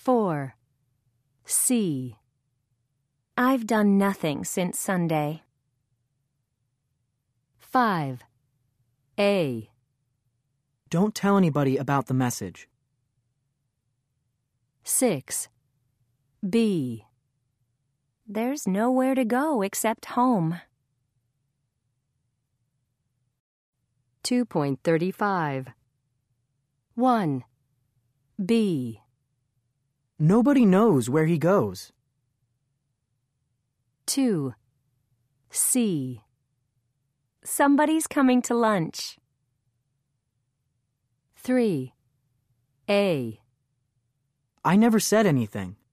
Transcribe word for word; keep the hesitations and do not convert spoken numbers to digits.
four. C. I've done nothing since Sunday. five. A. Don't tell anybody about the message. six. B. There's nowhere to go except home. two point three five. one. B. Nobody knows where he goes. two. C. Somebody's coming to lunch. three. A. I never said anything.